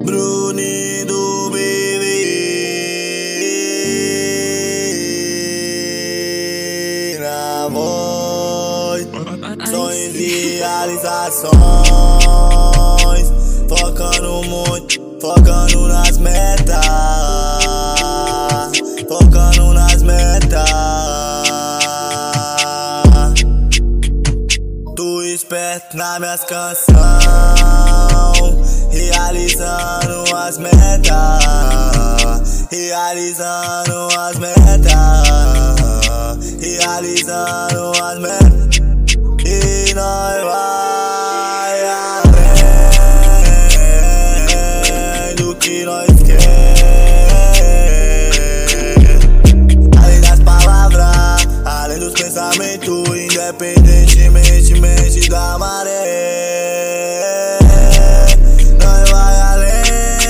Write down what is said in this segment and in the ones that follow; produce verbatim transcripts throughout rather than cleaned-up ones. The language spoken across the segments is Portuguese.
Bruninho do bebê na voz, sonhos e realizações, focando muito, focando nas metas, focando nas metas. Tu esperto nas minhas canções, realizando as metas, realizando as metas, realizando as metas. E nós vai além do que nós quer, além das palavras, além dos pensamentos, independentemente mente da maré. Nós vai além,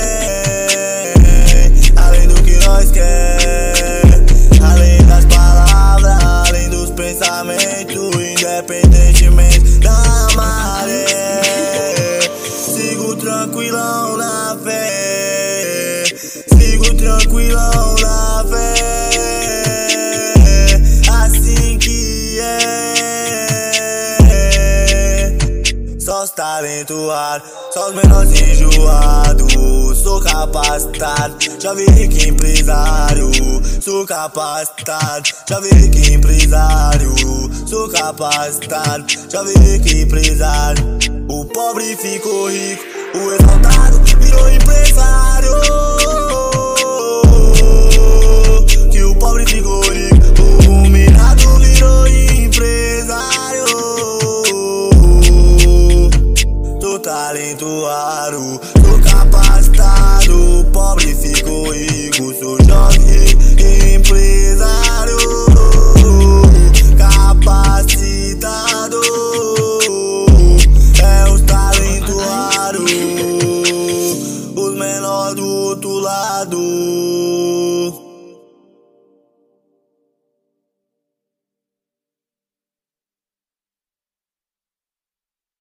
além do que nós quer, além das palavras, além dos pensamentos, independentemente da maré. Sigo tranquilão na fé, sigo tranquilão na fé. Assim que é, só os talentoados, só os menores enjoados. Sou capacitado, já vi que empresário. Sou capacitado, já vi que empresário. Sou capacitado, já vi que empresário. O pobre ficou rico, o exaltado virou empresário. Que o pobre ficou rico, o humilhado virou empresário. Tô talentoado, tô capacitado, o pobre ficou rico, sou